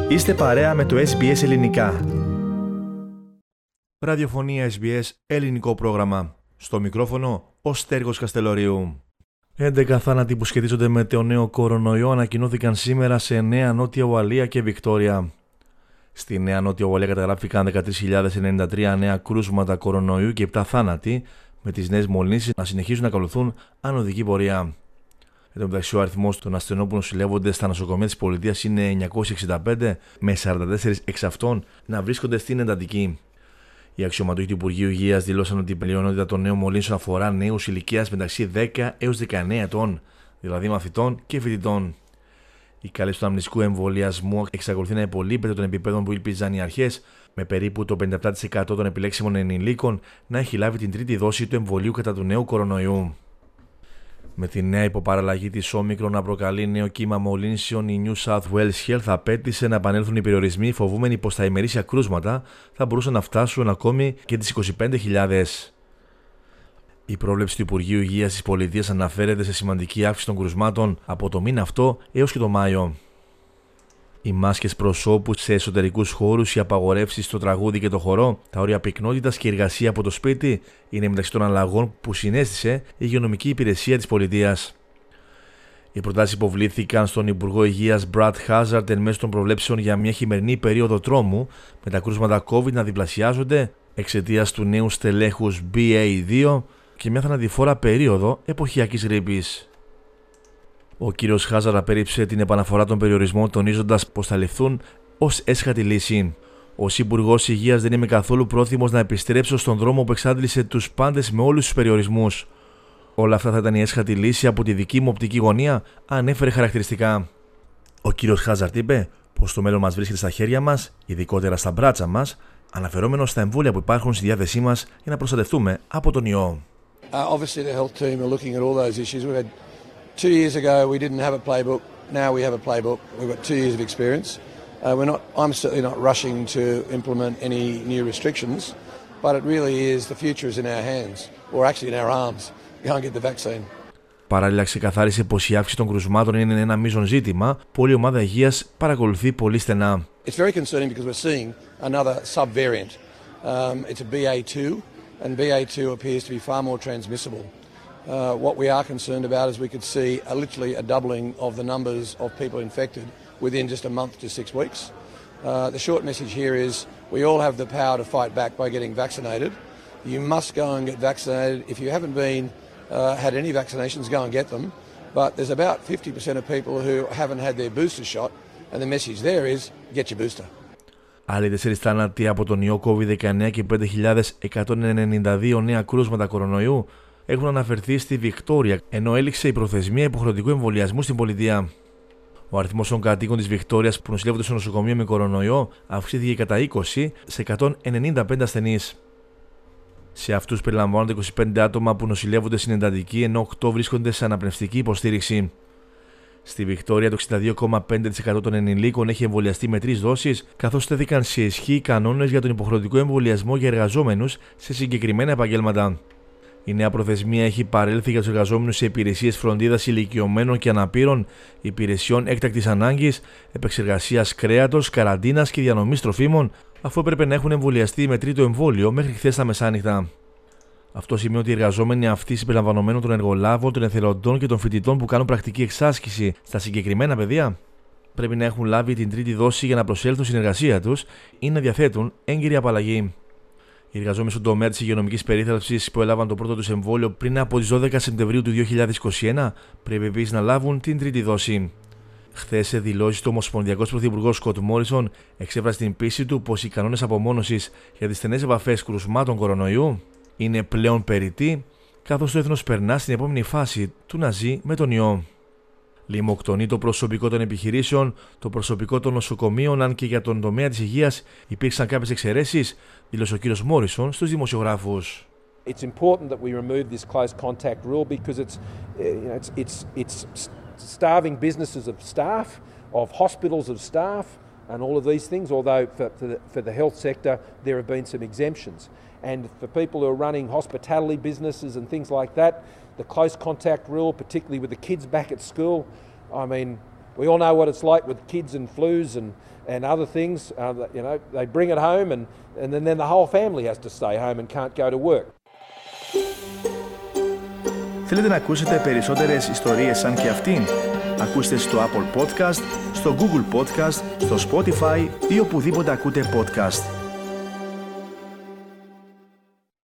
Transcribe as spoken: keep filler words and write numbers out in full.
Είστε παρέα με το ες μπι ες Ελληνικά. Ραδιοφωνία ες μπι ες, ελληνικό πρόγραμμα. Στο μικρόφωνο, ο Στέργος Καστελωρίου. έντεκα θάνατοι που σχετίζονται με το νέο κορονοϊό ανακοινώθηκαν σήμερα σε Νέα Νότια Ουαλία και Βικτόρια. Στη Νέα Νότια Ουαλία καταγράφηκαν δεκατρείς χιλιάδες ενενήντα τρία νέα κρούσματα κορονοϊού και επτά θάνατοι, με τις νέες μολύνσεις να συνεχίζουν να ακολουθούν ανωδική πορεία. Εν τω μεταξύ, ο αριθμός των ασθενών που νοσηλεύονται στα νοσοκομεία της πολιτείας είναι εννιακόσιοι εξήντα πέντε, με σαράντα τέσσερα εξ αυτών να βρίσκονται στην εντατική. Οι αξιωματούχοι του Υπουργείου Υγείας δήλωσαν ότι η πλειονότητα των νέων μολύνσεων αφορά νέους ηλικίας μεταξύ δέκα έως δεκαεννέα ετών, δηλαδή μαθητών και φοιτητών. Η κάλυψη του αναμνηστικού εμβολιασμού εξακολουθεί να υπολείπεται των επιπέδων που ήλπιζαν οι αρχές, με περίπου το πενήντα επτά τοις εκατό των επιλέξιμων ενηλίκων να έχει λάβει την τρίτη δόση του εμβολίου κατά του νέου κορονοϊού. Με τη νέα υποπαραλλαγή της Όμικρον να προκαλεί νέο κύμα μολύνσεων, η New South Wales Health απέτησε να επανέλθουν οι περιορισμοί, φοβούμενοι πως τα ημερήσια κρούσματα θα μπορούσαν να φτάσουν ακόμη και τις είκοσι πέντε χιλιάδες. Η πρόβλεψη του Υπουργείου Υγείας της Πολιτείας αναφέρεται σε σημαντική αύξηση των κρουσμάτων από το μήνα αυτό έως και το Μάιο. Οι μάσκες προσώπου σε εσωτερικούς χώρους, οι απαγορεύσεις στο τραγούδι και το χορό, τα όρια πυκνότητας και η εργασία από το σπίτι είναι μεταξύ των αλλαγών που συνέστησε η υγειονομική υπηρεσία της πολιτείας. Οι προτάσεις υποβλήθηκαν στον Υπουργό Υγείας Brad Hazzard εν μέσω των προβλέψεων για μια χειμερινή περίοδο τρόμου, με τα κρούσματα COVID να διπλασιάζονται εξαιτίας του νέου στελέχους μπι έι δύο και μια θανατηφόρα περίοδο εποχιακής γρίπης. Ο κύριος Χάζαρ απέρριψε την επαναφορά των περιορισμών, τονίζοντας πως θα ληφθούν ως έσχατη λύση. Ως Υπουργός Υγείας δεν είμαι καθόλου πρόθυμος να επιστρέψω στον δρόμο που εξάντλησε τους πάντες με όλους τους περιορισμούς. Όλα αυτά θα ήταν η έσχατη λύση από τη δική μου οπτική γωνία, ανέφερε χαρακτηριστικά. Ο κύριος Χάζαρ είπε πως το μέλλον μας βρίσκεται στα χέρια μας, ειδικότερα στα μπράτσα μας, αναφερόμενος στα εμβόλια που υπάρχουν στη διάθεσή μας για να προστατευτούμε από τον ιό. Two years ago, we didn't have a playbook. Now we have a playbook. We've got two years of experience. Uh, we're not. I'm certainly not rushing to implement any new restrictions, but it really is the future is in our hands, or actually in our arms. Go and get the vaccine. Παράλληλα, ξεκαθάρισε πως η αύξηση των κρουσμάτων είναι ένα μείζον ζήτημα που όλη η ομάδα υγείας παρακολουθεί πολύ στενά. It's very concerning because we're seeing another subvariant. Um, it's a μπι έι two, and μπι έι two appears to be far more transmissible. Uh, what we are concerned about is we could see a, literally a doubling of the numbers of people infected within just a month to six weeks. Uh, the short message here is we all have the power to fight back by getting vaccinated. You must go and get vaccinated. If you haven't been uh, had any vaccinations, go and get them. But there's about fifty percent of people who haven't had their booster shot, and the message there is get your booster. Άλλοι τέσσερις θάνατοι από τον ιό κόβιντ δεκαεννέα και πέντε χιλιάδες εκατόν ενενήντα δύο νέα κρούσματα κορονοϊού έχουν αναφερθεί στη Βικτόρια, ενώ έληξε η προθεσμία υποχρεωτικού εμβολιασμού στην πολιτεία. Ο αριθμός των κατοίκων της Βικτόριας που νοσηλεύονται στο νοσοκομείο με κορονοϊό αυξήθηκε κατά είκοσι σε εκατόν ενενήντα πέντε ασθενείς. Σε αυτούς περιλαμβάνονται είκοσι πέντε άτομα που νοσηλεύονται στην εντατική, ενώ οκτώ βρίσκονται σε αναπνευστική υποστήριξη. Στη Βικτόρια, το εξήντα δύο κόμμα πέντε τοις εκατό των ενηλίκων έχει εμβολιαστεί με τρεις δόσεις, καθώς τέθηκαν σε ισχύ οι κανόνες για τον υποχρεωτικό εμβολιασμό για εργαζόμενους σε συγκεκριμένα επαγγέλματα. Η νέα προθεσμία έχει παρέλθει για τους εργαζόμενους σε υπηρεσίες φροντίδας ηλικιωμένων και αναπήρων, υπηρεσιών έκτακτης ανάγκης, επεξεργασίας κρέατος, καραντίνας και διανομής τροφίμων, αφού έπρεπε να έχουν εμβολιαστεί με τρίτο εμβόλιο μέχρι χθες τα μεσάνυχτα. Αυτό σημαίνει ότι οι εργαζόμενοι αυτοί, συμπεριλαμβανομένων των εργολάβων, των εθελοντών και των φοιτητών που κάνουν πρακτική εξάσκηση στα συγκεκριμένα πεδία, πρέπει να έχουν λάβει την τρίτη δόση για να προσέλθουν στην εργασία τους ή να διαθέτουν έγκυρη απαλλαγή. Οι εργαζόμενοι στον τομέα της υγειονομικής περίθαλψης που έλαβαν το πρώτο τους εμβόλιο πριν από τις δώδεκα Σεπτεμβρίου του δύο χιλιάδες είκοσι ένα πρέπει επίσης να λάβουν την τρίτη δόση. Χθες, σε δηλώσεις του Ομοσπονδιακός Πρωθυπουργός Σκοτ Μόρισον εξέφρασε την πίστη του πως οι κανόνες απομόνωσης για τις στενές επαφές κρουσμάτων κορονοϊού είναι πλέον περιττοί, καθώς το έθνος περνά στην επόμενη φάση του να ζει με τον ιό. Λιμοκτονεί το προσωπικό των επιχειρήσεων, το προσωπικό των νοσοκομείων, αν και για τον τομέα της υγείας υπήρξαν κάποιες εξαιρέσεις, δήλωσε ο κύριος Μόρισον στους δημοσιογράφους. It's important that we remove this close contact rule because it's, you know, it's, it's, it's starving businesses of staff, of hospitals of staff, and all of these things. Although for, for, the, for the health sector there have been some exemptions, and for people who are running hospitality businesses and things like that, the close contact rule, particularly with the kids back at school, I mean, we all know what it's like with kids and flus and, and other things. Uh, you know, they bring it home, and, and then, then the whole family has to stay home and can't go to work. Θέλετε να ακούσετε περισσότερες ιστορίες σαν και αυτήν? Ακούστε στο Apple Podcast, στο Google Podcast, στο Spotify ή οπουδήποτε ακούτε podcast.